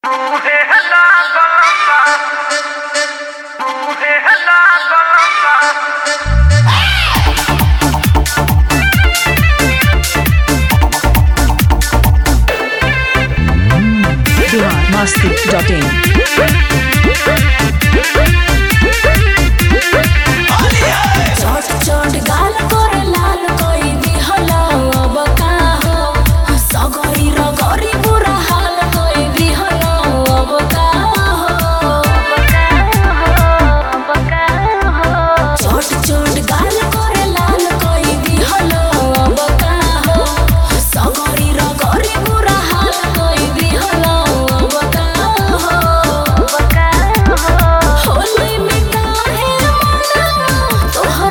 Masti.in चोट गाल कर लाल कोई दिहला अब का हो सगरी रगरी बुरा हाल कोई दिहला अब का हो चोट गाल कर लाल कोई दिहला अब का हो सगरी रगरी बुरा हाल कोई दिहला अब का हो होली में काहे मना तोहर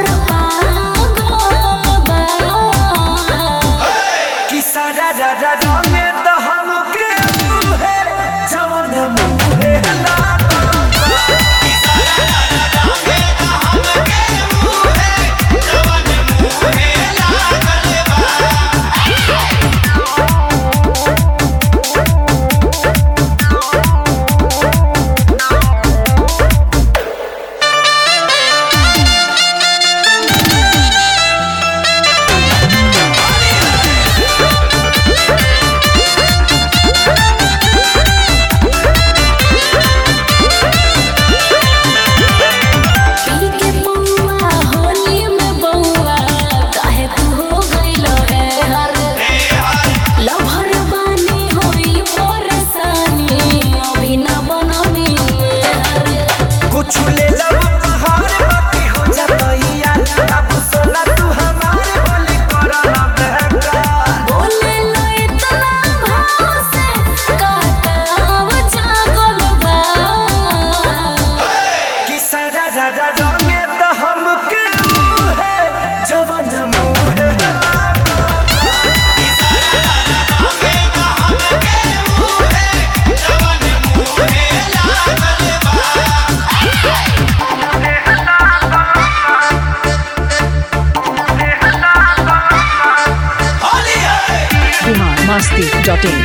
Masti.in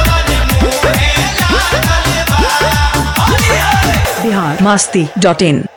Masti.in